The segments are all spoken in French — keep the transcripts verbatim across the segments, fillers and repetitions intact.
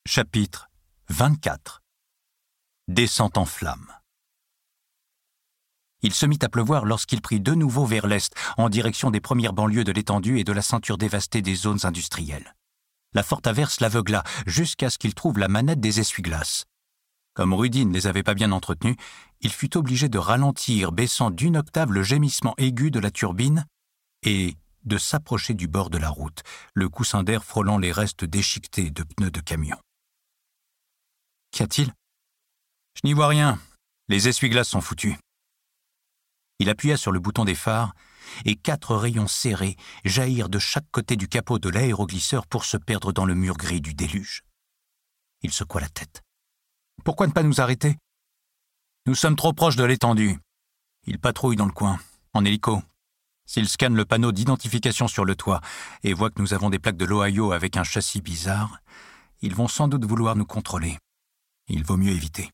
Chapitre vingt-quatre. Descente en flammes. Il se mit à pleuvoir lorsqu'il prit de nouveau vers l'est, en direction des premières banlieues de l'étendue et de la ceinture dévastée des zones industrielles. La forte averse l'aveugla jusqu'à ce qu'il trouve la manette des essuie-glaces. Comme Rudy ne les avait pas bien entretenus, il fut obligé de ralentir, baissant d'une octave le gémissement aigu de la turbine et de s'approcher du bord de la route, le coussin d'air frôlant les restes déchiquetés de pneus de camion. Qu'y a-t-il ? Je n'y vois rien. Les essuie-glaces sont foutus. Il appuya sur le bouton des phares et quatre rayons serrés jaillirent de chaque côté du capot de l'aéroglisseur pour se perdre dans le mur gris du déluge. Il secoua la tête. Pourquoi ne pas nous arrêter ? Nous sommes trop proches de l'étendue. Ils patrouillent dans le coin, en hélico. S'ils scannent le panneau d'identification sur le toit et voient que nous avons des plaques de l'Ohio avec un châssis bizarre, ils vont sans doute vouloir nous contrôler. Il vaut mieux éviter.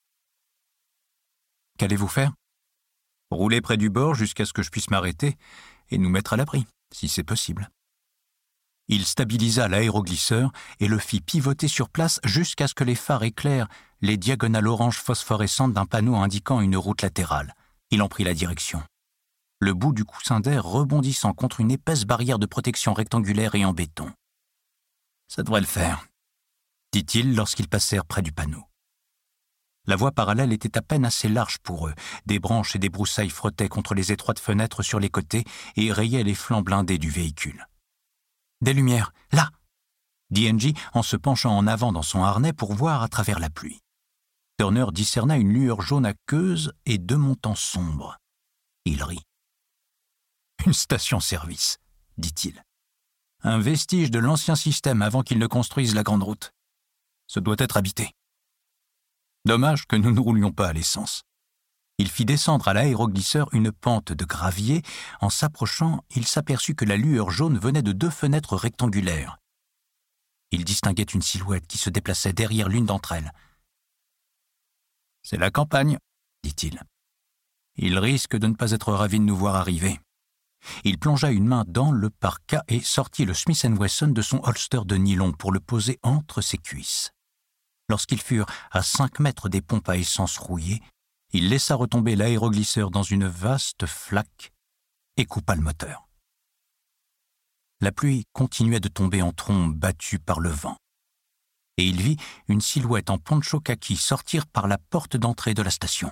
Qu'allez-vous faire ? Rouler près du bord jusqu'à ce que je puisse m'arrêter et nous mettre à l'abri, si c'est possible. Il stabilisa l'aéroglisseur et le fit pivoter sur place jusqu'à ce que les phares éclairent les diagonales orange phosphorescentes d'un panneau indiquant une route latérale. Il en prit la direction. Le bout du coussin d'air rebondissant contre une épaisse barrière de protection rectangulaire et en béton. « Ça devrait le faire », dit-il lorsqu'ils passèrent près du panneau. La voie parallèle était à peine assez large pour eux. Des branches et des broussailles frottaient contre les étroites fenêtres sur les côtés et rayaient les flancs blindés du véhicule. « Des lumières, là !» dit Angie en se penchant en avant dans son harnais pour voir à travers la pluie. Turner discerna une lueur jaune aqueuse et deux montants sombres. Il rit. « Une station-service, dit-il. Un vestige de l'ancien système avant qu'ils ne construisent la grande route. Ce doit être habité. Dommage que nous ne roulions pas à l'essence. » Il fit descendre à l'aéroglisseur une pente de gravier. En s'approchant, il s'aperçut que la lueur jaune venait de deux fenêtres rectangulaires. Il distinguait une silhouette qui se déplaçait derrière l'une d'entre elles. « C'est la campagne, » dit-il. « Il risque de ne pas être ravi de nous voir arriver. » Il plongea une main dans le parka et sortit le Smith and Wesson de son holster de nylon pour le poser entre ses cuisses. Lorsqu'ils furent à cinq mètres des pompes à essence rouillées, il laissa retomber l'aéroglisseur dans une vaste flaque et coupa le moteur. La pluie continuait de tomber en trombes battues par le vent. Et il vit une silhouette en poncho kaki sortir par la porte d'entrée de la station.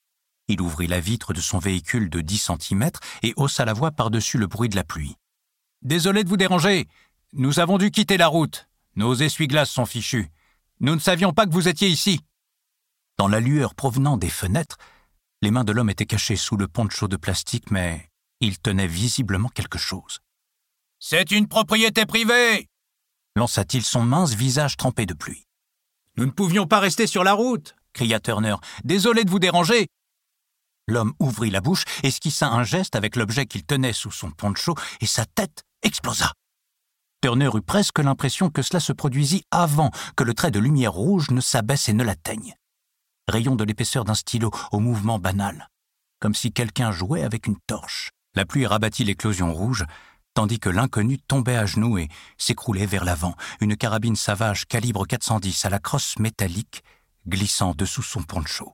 Il ouvrit la vitre de son véhicule de dix centimètres et haussa la voix par-dessus le bruit de la pluie. « Désolé de vous déranger. Nous avons dû quitter la route. Nos essuie-glaces sont fichus. Nous ne savions pas que vous étiez ici. » Dans la lueur provenant des fenêtres, les mains de l'homme étaient cachées sous le poncho de plastique, mais il tenait visiblement quelque chose. « C'est une propriété privée !» lança-t-il son mince visage trempé de pluie. « Nous ne pouvions pas rester sur la route !» cria Turner. « Désolé de vous déranger !» L'homme ouvrit la bouche, esquissa un geste avec l'objet qu'il tenait sous son poncho et sa tête explosa. Turner eut presque l'impression que cela se produisit avant que le trait de lumière rouge ne s'abaisse et ne l'atteigne. Rayon de l'épaisseur d'un stylo au mouvement banal, comme si quelqu'un jouait avec une torche. La pluie rabattit l'éclosion rouge, tandis que l'inconnu tombait à genoux et s'écroulait vers l'avant, une carabine Savage calibre quatre cent dix à la crosse métallique glissant dessous son poncho.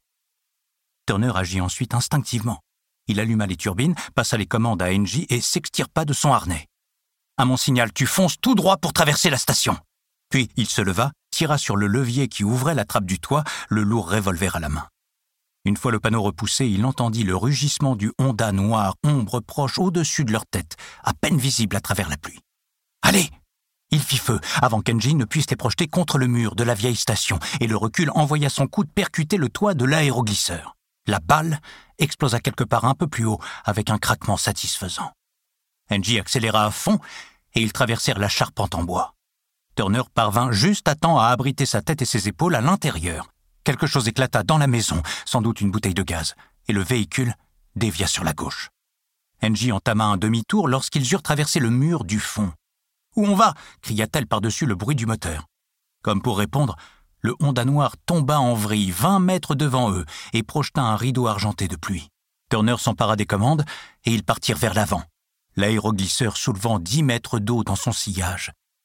Turner agit ensuite instinctivement. Il alluma les turbines, passa les commandes à Angie et s'extirpa de son harnais. « À mon signal, tu fonces tout droit pour traverser la station. » Puis il se leva, tira sur le levier qui ouvrait la trappe du toit, le lourd revolver à la main. Une fois le panneau repoussé, il entendit le rugissement du Honda noir, ombre proche au-dessus de leur tête, à peine visible à travers la pluie. « Allez !» Il fit feu avant qu'Angie ne puisse les projeter contre le mur de la vieille station et le recul envoya son coup de percuter le toit de l'aéroglisseur. La balle explosa quelque part un peu plus haut avec un craquement satisfaisant. Angie accéléra à fond et ils traversèrent la charpente en bois. Turner parvint juste à temps à abriter sa tête et ses épaules à l'intérieur. Quelque chose éclata dans la maison, sans doute une bouteille de gaz, et le véhicule dévia sur la gauche. Angie entama un demi-tour lorsqu'ils eurent traversé le mur du fond. « Où on va ?» cria-t-elle par-dessus le bruit du moteur. Comme pour répondre, le Honda noir tomba en vrille vingt mètres devant eux et projeta un rideau argenté de pluie. Turner s'empara des commandes et ils partirent vers l'avant, l'aéroglisseur soulevant dix mètres d'eau dans son sillage.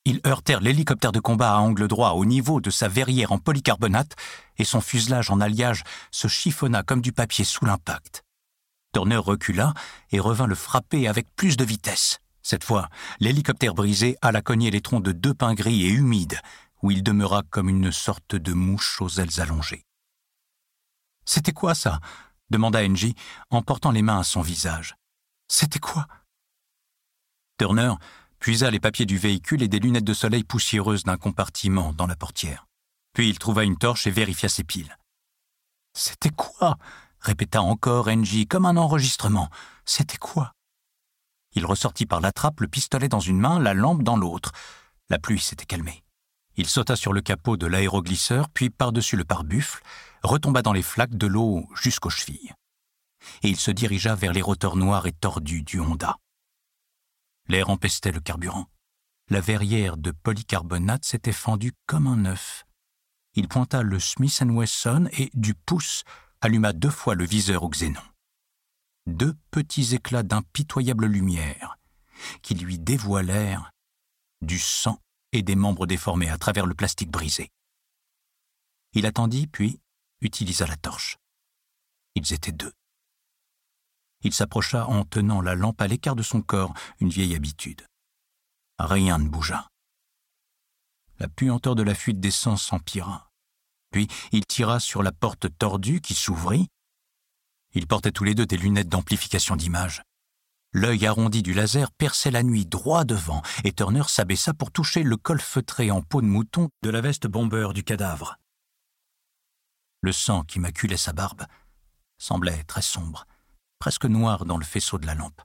ils heurtèrent l'hélicoptère de combat à angle droit au niveau de sa verrière en polycarbonate et son fuselage en alliage se chiffonna comme du papier sous l'impact. Turner recula et revint le frapper avec plus de vitesse. Cette fois, l'hélicoptère brisé alla cogner les troncs de deux pins gris et humides, où il demeura comme une sorte de mouche aux ailes allongées. « C'était quoi ça ?» demanda Angie en portant les mains à son visage. « C'était quoi ?» Turner puisa les papiers du véhicule et des lunettes de soleil poussiéreuses d'un compartiment dans la portière. Puis il trouva une torche et vérifia ses piles. « C'était quoi ?» répéta encore Angie comme un enregistrement. « C'était quoi ?» Il ressortit par la trappe, le pistolet dans une main, la lampe dans l'autre. La pluie s'était calmée. Il sauta sur le capot de l'aéroglisseur, puis par-dessus le pare-buffle, retomba dans les flaques de l'eau jusqu'aux chevilles. Et il se dirigea vers les rotors noirs et tordus du Honda. L'air empestait le carburant. La verrière de polycarbonate s'était fendue comme un œuf. Il pointa le Smith and Wesson et, du pouce, alluma deux fois le viseur au xénon. Deux petits éclats d'impitoyable lumière qui lui dévoilèrent du sang et des membres déformés à travers le plastique brisé. Il attendit, puis utilisa la torche. Ils étaient deux. Il s'approcha en tenant la lampe à l'écart de son corps, une vieille habitude. Rien ne bougea. La puanteur de la fuite d'essence s'empira. Puis il tira sur la porte tordue qui s'ouvrit. Ils portaient tous les deux des lunettes d'amplification d'image. L'œil arrondi du laser perçait la nuit droit devant, et Turner s'abaissa pour toucher le col feutré en peau de mouton de la veste bomber du cadavre. Le sang qui maculait sa barbe semblait très sombre, presque noir dans le faisceau de la lampe.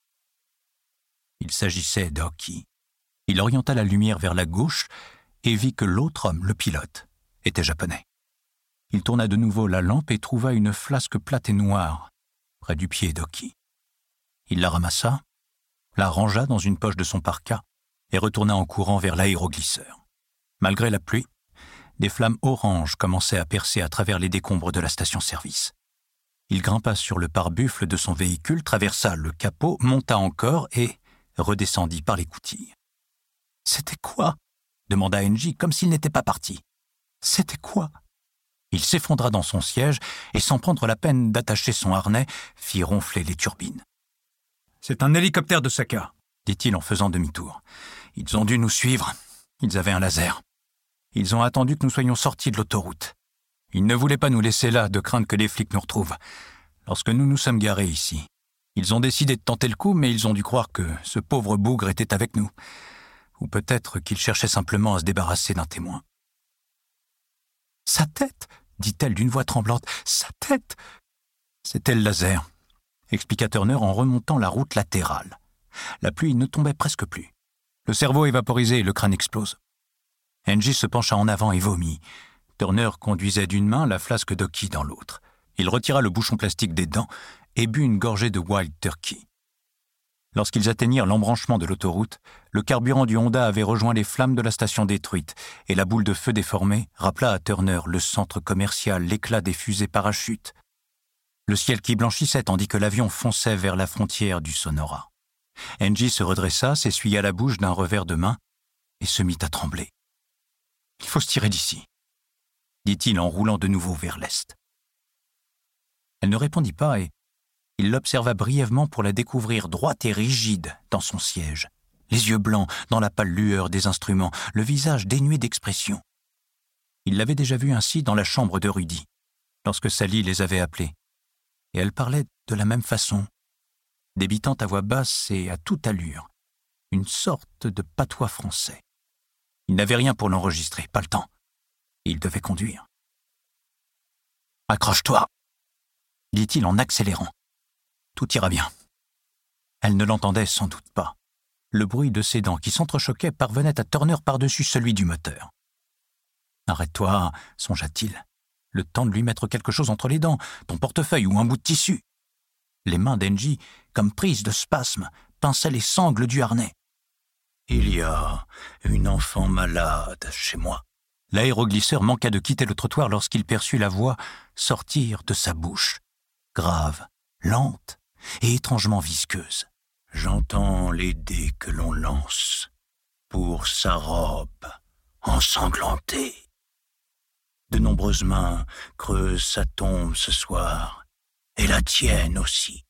Il s'agissait d'Hockey. Il orienta la lumière vers la gauche et vit que l'autre homme, le pilote, était japonais. Il tourna de nouveau la lampe et trouva une flasque plate et noire près du pied d'Hockey. Il la ramassa, la rangea dans une poche de son parka et retourna en courant vers l'aéroglisseur. Malgré la pluie, des flammes oranges commençaient à percer à travers les décombres de la station-service. Il grimpa sur le pare-buffle de son véhicule, traversa le capot, monta encore et redescendit par l'écoutille. « C'était quoi ?» demanda Angie, comme s'il n'était pas parti. « C'était quoi ?» Il s'effondra dans son siège et, sans prendre la peine d'attacher son harnais, fit ronfler les turbines. « C'est un hélicoptère de Saka, » dit-il en faisant demi-tour. « Ils ont dû nous suivre. Ils avaient un laser. Ils ont attendu que nous soyons sortis de l'autoroute. Ils ne voulaient pas nous laisser là, de crainte que les flics nous retrouvent. Lorsque nous nous sommes garés ici, ils ont décidé de tenter le coup, mais ils ont dû croire que ce pauvre bougre était avec nous. Ou peut-être qu'ils cherchaient simplement à se débarrasser d'un témoin. « Sa tête !» dit-elle d'une voix tremblante. « Sa tête !» C'était le laser, expliqua Turner en remontant la route latérale. La pluie ne tombait presque plus. Le cerveau est vaporisé et le crâne explose. Angie se pencha en avant et vomit. Turner conduisait d'une main la flasque d'Hockey dans l'autre. Il retira le bouchon plastique des dents et but une gorgée de Wild Turkey. Lorsqu'ils atteignirent l'embranchement de l'autoroute, le carburant du Honda avait rejoint les flammes de la station détruite et la boule de feu déformée rappela à Turner le centre commercial, l'éclat des fusées parachutes. Le ciel qui blanchissait tandis que l'avion fonçait vers la frontière du Sonora. Angie se redressa, s'essuya la bouche d'un revers de main et se mit à trembler. « Il faut se tirer d'ici », dit-il en roulant de nouveau vers l'est. Elle ne répondit pas et il l'observa brièvement pour la découvrir droite et rigide dans son siège, les yeux blancs dans la pâle lueur des instruments, le visage dénué d'expression. Il l'avait déjà vue ainsi dans la chambre de Rudy, lorsque Sally les avait appelés, et elle parlait de la même façon, débitant à voix basse et à toute allure, une sorte de patois français. Il n'avait rien pour l'enregistrer, pas le temps. Il devait conduire. « Accroche-toi !» dit-il en accélérant. « Tout ira bien. » Elle ne l'entendait sans doute pas. Le bruit de ses dents qui s'entrechoquaient parvenait à Turner par-dessus celui du moteur. « Arrête-toi, songea-t-il. Le temps de lui mettre quelque chose entre les dents, ton portefeuille ou un bout de tissu. » Les mains d'Angie, comme prises de spasmes, pinçaient les sangles du harnais. « Il y a une enfant malade chez moi. » L'aéroglisseur manqua de quitter le trottoir lorsqu'il perçut la voix sortir de sa bouche, grave, lente et étrangement visqueuse. « J'entends les dés que l'on lance. pour sa robe ensanglantée. De nombreuses mains creusent sa tombe ce soir, et la tienne aussi.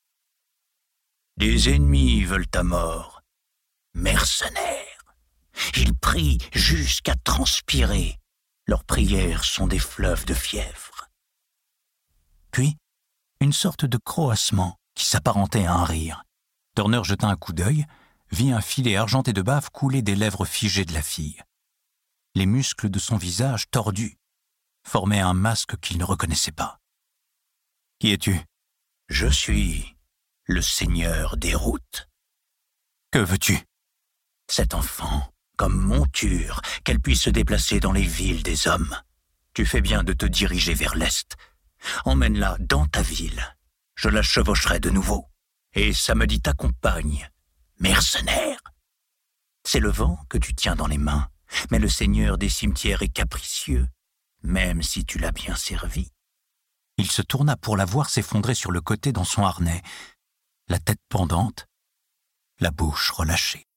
Des ennemis veulent ta mort, mercenaires. Ils prient jusqu'à transpirer. Leurs prières sont des fleuves de fièvre. Puis, une sorte de croassement qui s'apparentait à un rire. Turner jeta un coup d'œil, vit un filet argenté de bave couler des lèvres figées de la fille. Les muscles de son visage tordus formaient un masque qu'il ne reconnaissait pas. « Qui es-tu »« Je suis le seigneur des routes. »« Que veux-tu » ?»« Cet enfant, comme monture, qu'elle puisse se déplacer dans les villes des hommes. Tu fais bien de te diriger vers l'est. Emmène-la dans ta ville. Je la chevaucherai de nouveau. Et samedi t'accompagne, mercenaire. C'est le vent que tu tiens dans les mains, mais le seigneur des cimetières est capricieux, même si tu l'as bien servi. Il se tourna pour la voir s'effondrer sur le côté dans son harnais, la tête pendante, la bouche relâchée.